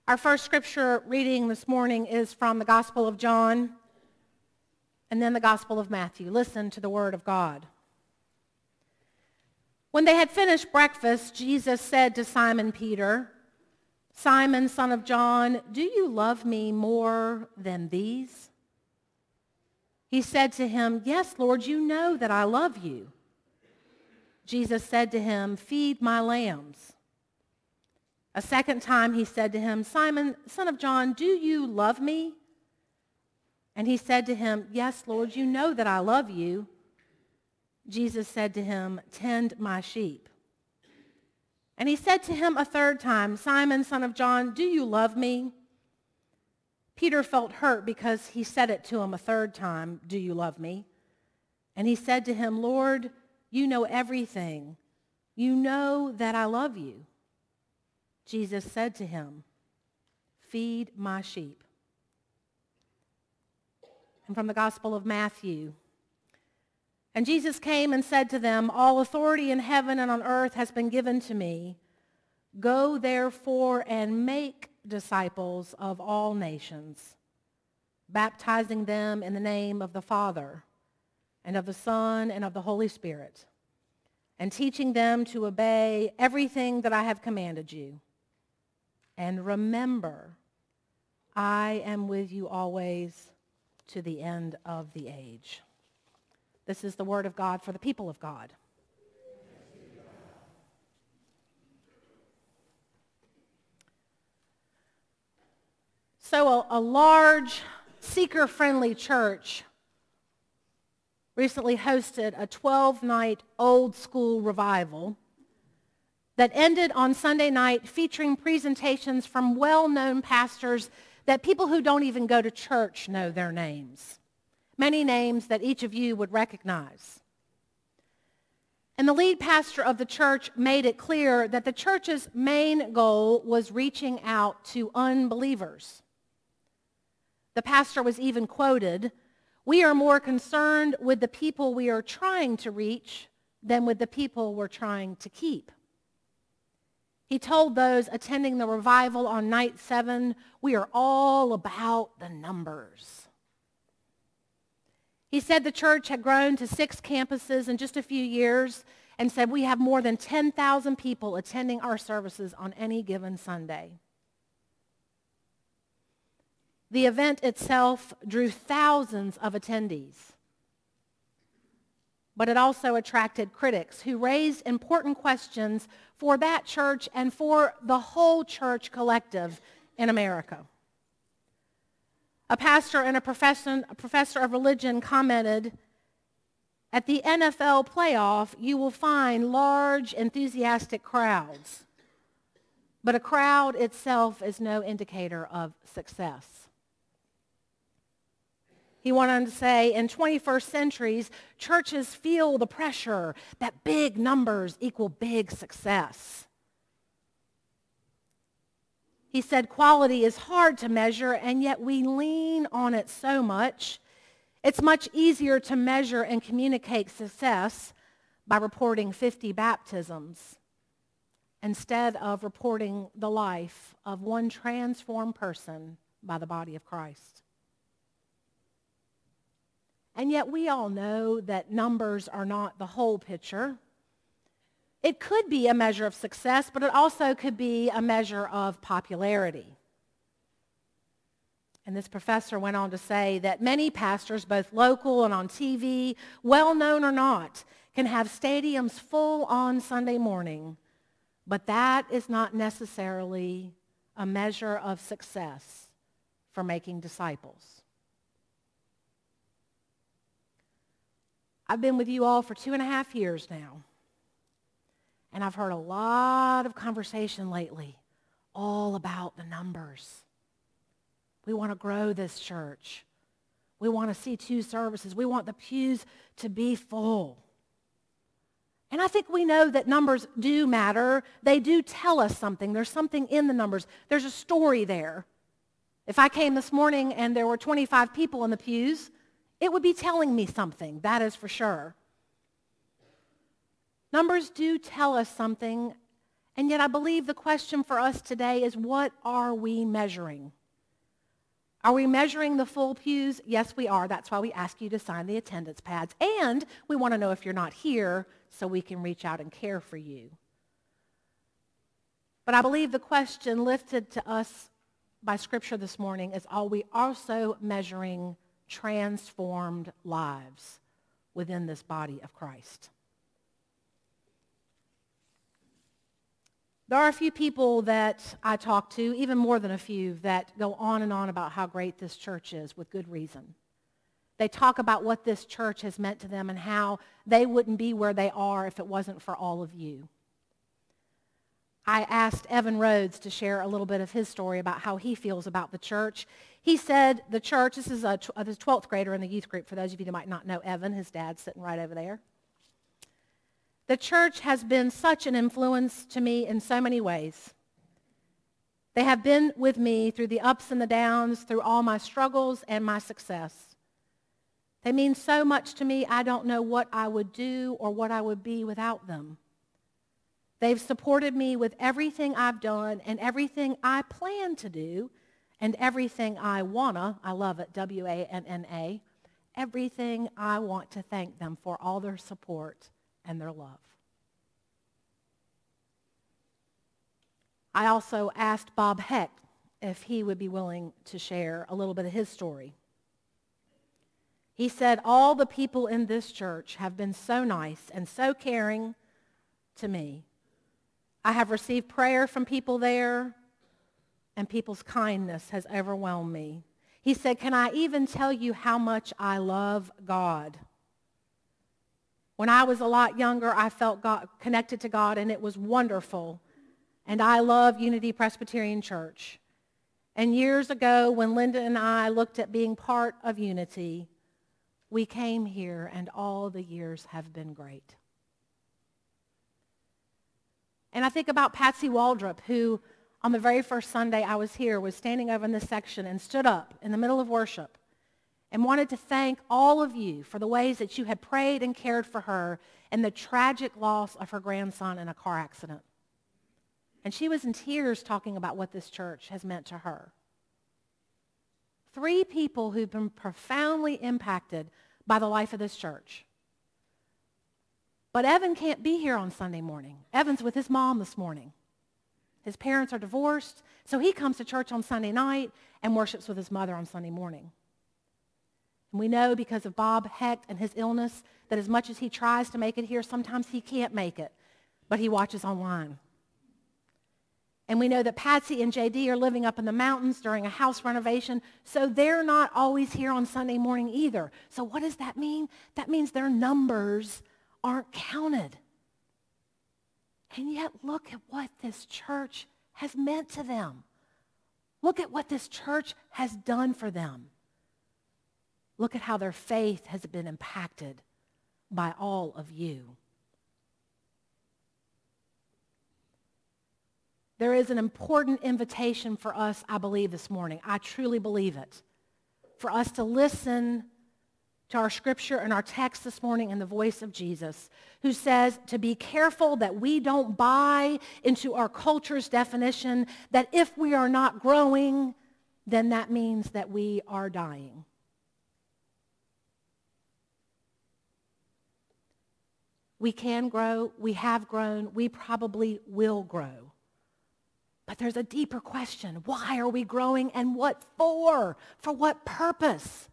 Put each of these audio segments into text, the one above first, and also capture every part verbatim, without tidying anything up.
Our first scripture reading this morning is from the Gospel of John and then the Gospel of Matthew. Listen to the word of God. When they had finished breakfast, Jesus said to Simon Peter, "Simon, son of John, do you love me more than these?" He said to him, "Yes, Lord, you know that I love you." Jesus said to him, "Feed my lambs." A second time he said to him, "Simon, son of John, do you love me?" And he said to him, "Yes, Lord, you know that I love you." Jesus said to him, "Tend my sheep." And he said to him a third time, "Simon, son of John, do you love me?" Peter felt hurt because he said it to him a third time, "Do you love me?" And he said to him, "Lord, you know everything. You know that I love you." Jesus said to him, "Feed my sheep." And from the Gospel of Matthew, "And Jesus came and said to them, 'All authority in heaven and on earth has been given to me. Go therefore and make disciples of all nations, baptizing them in the name of the Father and of the Son and of the Holy Spirit, and teaching them to obey everything that I have commanded you. And remember, I am with you always to the end of the age." This is the word of God for the people of God. So a, a large, seeker-friendly church recently hosted a twelve-night old-school revival that ended on Sunday night featuring presentations from well-known pastors that people who don't even go to church know their names. Many names that each of you would recognize. And the lead pastor of the church made it clear that the church's main goal was reaching out to unbelievers. The pastor was even quoted, "We are more concerned with the people we are trying to reach than with the people we're trying to keep." He told those attending the revival on night seven, "We are all about the numbers." He said the church had grown to six campuses in just a few years and said, "We have more than ten thousand people attending our services on any given Sunday." The event itself drew thousands of attendees, but it also attracted critics who raised important questions for that church and for the whole church collective in America. A pastor and a professor, a professor of religion commented, "At the N F L playoff, you will find large, enthusiastic crowds, but a crowd itself is no indicator of success." He went on to say, "In twenty-first centuries, churches feel the pressure that big numbers equal big success." He said quality is hard to measure, and yet we lean on it so much. It's much easier to measure and communicate success by reporting fifty baptisms instead of reporting the life of one transformed person by the body of Christ. And yet we all know that numbers are not the whole picture. It could be a measure of success, but it also could be a measure of popularity. And this professor went on to say that many pastors, both local and on T V, well-known or not, can have stadiums full on Sunday morning, but that is not necessarily a measure of success for making disciples. I've been with you all for two and a half years now, and I've heard a lot of conversation lately all about the numbers. We want to grow this church. We want to see two services. We want the pews to be full. And I think we know that numbers do matter. They do tell us something. There's something in the numbers. There's a story there. If I came this morning and there were twenty-five people in the pews, it would be telling me something, that is for sure. Numbers do tell us something, And yet I believe the question for us today is, what are we measuring? Are we measuring the full pews? Yes, we are. That's why we ask you to sign the attendance pads. And we want to know if you're not here so we can reach out and care for you. But I believe the question lifted to us by Scripture this morning is, are we also measuring transformed lives within this body of Christ? There are a few people that I talk to, even more than a few, that go on and on about how great this church is with good reason. They talk about what this church has meant to them and how they wouldn't be where they are if it wasn't for all of you. I asked Evan Rhodes to share a little bit of his story about how he feels about the church. He said the church, this is a twelfth grader in the youth group, for those of you who might not know Evan, his dad's sitting right over there. The church has been such an influence to me in so many ways. They have been with me through the ups and the downs, through all my struggles and my success. They mean so much to me, I don't know what I would do or what I would be without them. They've supported me with everything I've done and everything I plan to do and everything I wanna, I love it, W A N N A, everything I want to thank them for, all their support and their love. I also asked Bob Heck if he would be willing to share a little bit of his story. He said, all the people in this church have been so nice and so caring to me. I have received prayer from people there, and people's kindness has overwhelmed me. He said, can I even tell you how much I love God? When I was a lot younger, I felt God, connected to God, and it was wonderful. And I love Unity Presbyterian Church. And years ago, when Linda and I looked at being part of Unity, we came here, and all the years have been great. And I think about Patsy Waldrop, who on the very first Sunday I was here was standing over in this section and stood up in the middle of worship and wanted to thank all of you for the ways that you had prayed and cared for her and the tragic loss of her grandson in a car accident. And she was in tears talking about what this church has meant to her. Three people who've been profoundly impacted by the life of this church. But Evan can't be here on Sunday morning. Evan's with his mom this morning. His parents are divorced, so he comes to church on Sunday night and worships with his mother on Sunday morning. And we know because of Bob Hecht and his illness that as much as he tries to make it here, sometimes he can't make it, but he watches online. And we know that Patsy and J D are living up in the mountains during a house renovation, so they're not always here on Sunday morning either. So what does that mean? That means their numbers aren't counted. And yet look at what this church has meant to them. Look at what this church has done for them. Look at how their faith has been impacted by all of you. There is an important invitation for us, I believe, this morning. I truly believe it. For us to listen to our scripture and our text this morning in the voice of Jesus, who says to be careful that we don't buy into our culture's definition that if we are not growing, then that means that we are dying. We can grow, we have grown, we probably will grow. But there's a deeper question. Why are we growing and what for? For what purpose?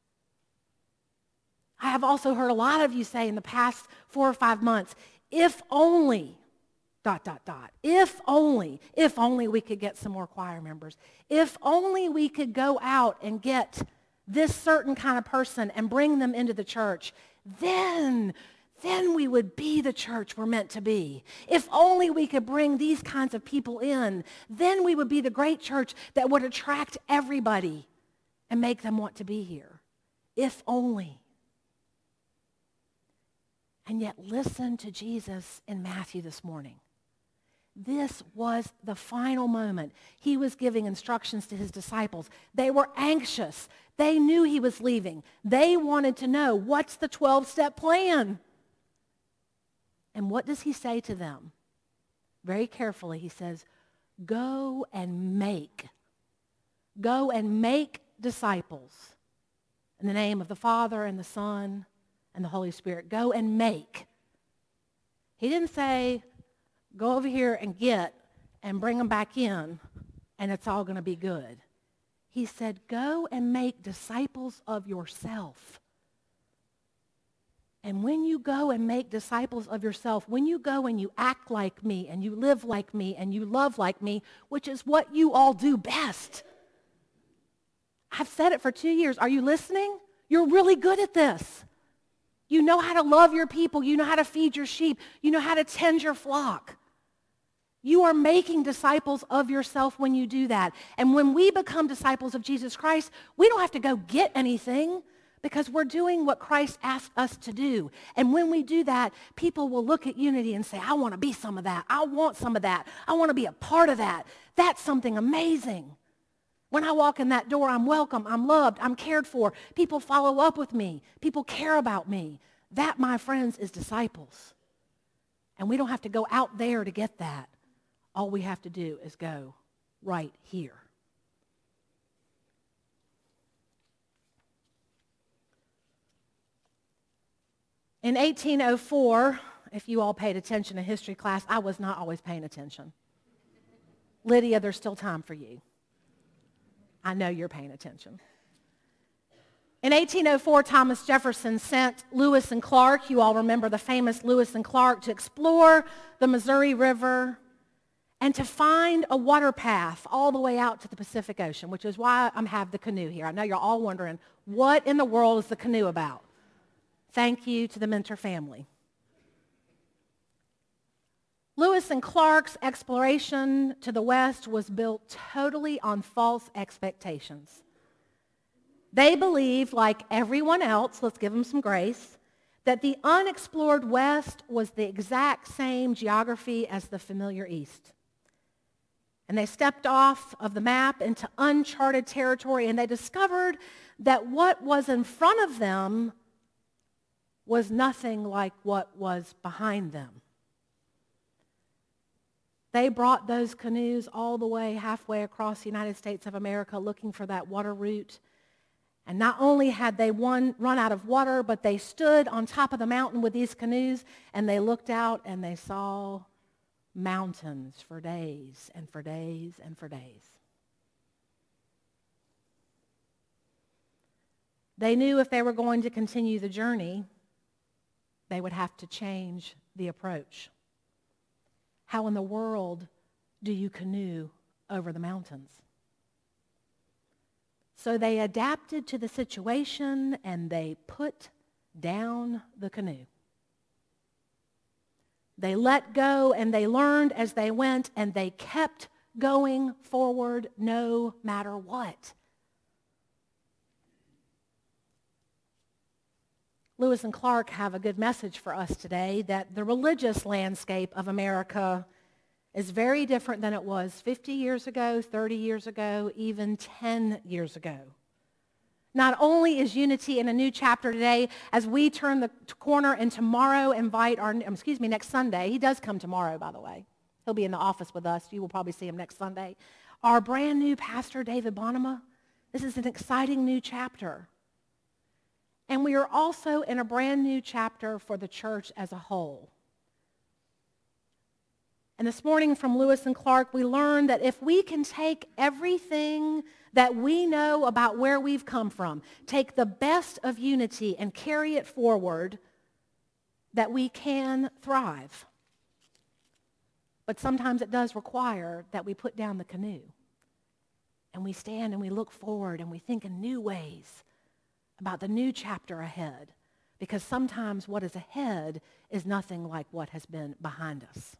I have also heard a lot of you say in the past four or five months, if only, dot, dot, dot, if only, if only we could get some more choir members. If only we could go out and get this certain kind of person and bring them into the church, then then we would be the church we're meant to be. If only we could bring these kinds of people in, then we would be the great church that would attract everybody and make them want to be here. If only. And yet listen to Jesus in Matthew this morning. This was the final moment. He was giving instructions to his disciples. They were anxious. They knew he was leaving. They wanted to know, what's the twelve-step plan? And what does he say to them? very carefully. He says, go and make. Go and make disciples in the name of the Father and the Son and the Holy Spirit. Go and make. He didn't say, go over here and get and bring them back in and it's all going to be good. He said, go and make disciples of yourself. And when you go and make disciples of yourself, when you go and you act like me and you live like me and you love like me, which is what you all do best. I've said it for two years. Are you listening? You're really good at this. You know how to love your people. You know how to feed your sheep. You know how to tend your flock. You are making disciples of yourself when you do that. And when we become disciples of Jesus Christ, we don't have to go get anything because we're doing what Christ asked us to do. And when we do that, people will look at Unity and say, I want to be some of that. I want some of that. I want to be a part of that. That's something amazing. When I walk in that door, I'm welcome, I'm loved, I'm cared for. People follow up with me. People care about me. That, my friends, is disciples. And we don't have to go out there to get that. All we have to do is go right here. In eighteen oh four, if you all paid attention in history class, I was not always paying attention. Lydia, there's still time for you. I know you're paying attention. In eighteen oh four, Thomas Jefferson sent Lewis and Clark, you all remember the famous Lewis and Clark, to explore the Missouri River and to find a water path all the way out to the Pacific Ocean, which is why I have the canoe here. I know you're all wondering, what in the world is the canoe about? Thank you to the Mentor family. Lewis and Clark's exploration to the west was built totally on false expectations. They believed, like everyone else, let's give them some grace, that the unexplored west was the exact same geography as the familiar east. And they stepped off of the map into uncharted territory, and they discovered that what was in front of them was nothing like what was behind them. They brought those canoes all the way halfway across the United States of America looking for that water route. And not only had they won, run out of water, but they stood on top of the mountain with these canoes and they looked out and they saw mountains for days and for days and for days. They knew if they were going to continue the journey, they would have to change the approach. How in the world do you canoe over the mountains? So they adapted to the situation and they put down the canoe. They let go and they learned as they went and they kept going forward no matter what. Lewis and Clark have a good message for us today that the religious landscape of America is very different than it was fifty years ago, thirty years ago, even ten years ago. Not only is Unity in a new chapter today, as we turn the corner and tomorrow invite our, excuse me, next Sunday. He does come tomorrow, by the way. He'll be in the office with us. You will probably see him next Sunday. Our brand new pastor, David Bonema. This is an exciting new chapter. And we are also in a brand new chapter for the church as a whole. And this morning from Lewis and Clark, we learned that if we can take everything that we know about where we've come from, take the best of Unity and carry it forward, that we can thrive. But sometimes it does require that we put down the canoe and we stand and we look forward and we think in new ways about the new chapter ahead, because sometimes what is ahead is nothing like what has been behind us.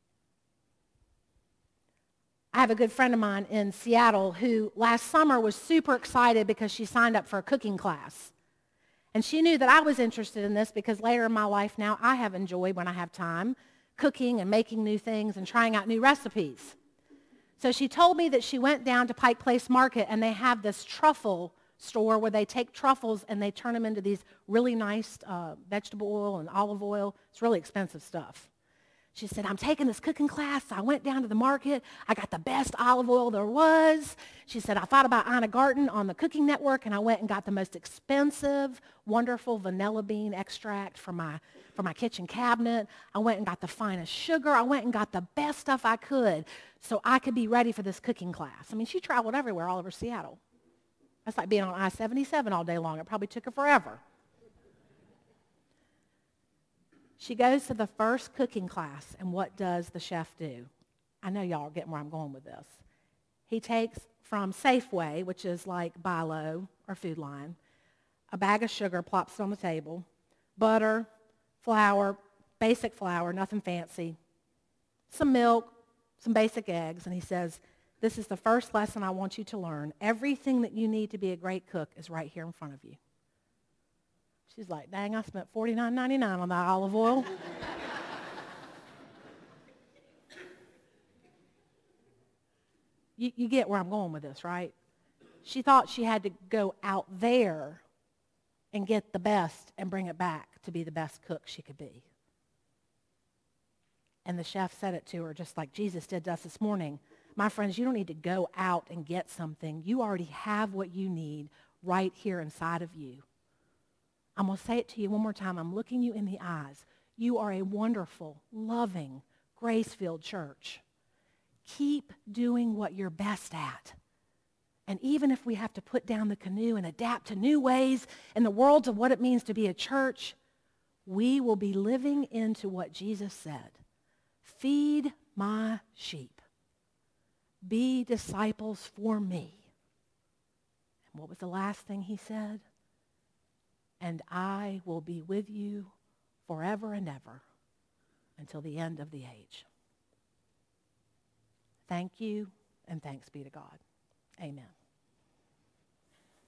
I have a good friend of mine in Seattle who last summer was super excited because she signed up for a cooking class. And she knew that I was interested in this because later in my life now I have enjoyed, when I have time, cooking and making new things and trying out new recipes. So she told me that she went down to Pike Place Market and they have this truffle store where they take truffles and they turn them into these really nice uh, vegetable oil and olive oil. It's really expensive stuff. She said, I'm taking this cooking class. I went down to the market. I got the best olive oil there was. She said, I thought about Ina Garten on the Cooking Network, and I went and got the most expensive, wonderful vanilla bean extract for my, for my kitchen cabinet. I went and got the finest sugar. I went and got the best stuff I could so I could be ready for this cooking class. I mean, she traveled everywhere all over Seattle. That's like being on I seventy-seven all day long. It probably took her forever. She goes to the first cooking class, and what does the chef do? I know y'all are getting where I'm going with this. He takes from Safeway, which is like Bi-Lo or Food Line, a bag of sugar, plops it on the table, butter, flour, basic flour, nothing fancy, some milk, some basic eggs, and he says, this is the first lesson I want you to learn. Everything that you need to be a great cook is right here in front of you. She's like, dang, I spent forty-nine ninety-nine on that olive oil. you, you get where I'm going with this, right? She thought she had to go out there and get the best and bring it back to be the best cook she could be. And the chef said it to her just like Jesus did to us this morning. My friends, you don't need to go out and get something. You already have what you need right here inside of you. I'm going to say it to you one more time. I'm looking you in the eyes. You are a wonderful, loving, grace-filled church. Keep doing what you're best at. And even if we have to put down the canoe and adapt to new ways in the world of what it means to be a church, we will be living into what Jesus said. Feed my sheep. Be disciples for me. And what was the last thing he said? And I will be with you forever and ever until the end of the age. Thank you, and thanks be to God. Amen.